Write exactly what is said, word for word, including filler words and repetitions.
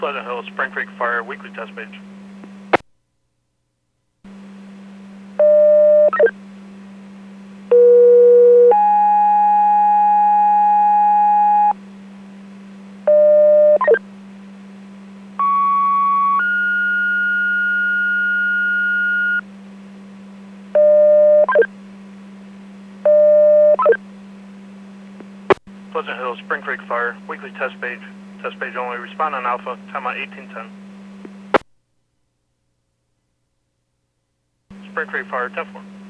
Pleasant Hill, Spring Creek Fire, weekly test page. Pleasant Hill, Spring Creek Fire, weekly test page. Test page only. Respond on Alpha, time out eighteen ten. Spring Creek Fire, ten four.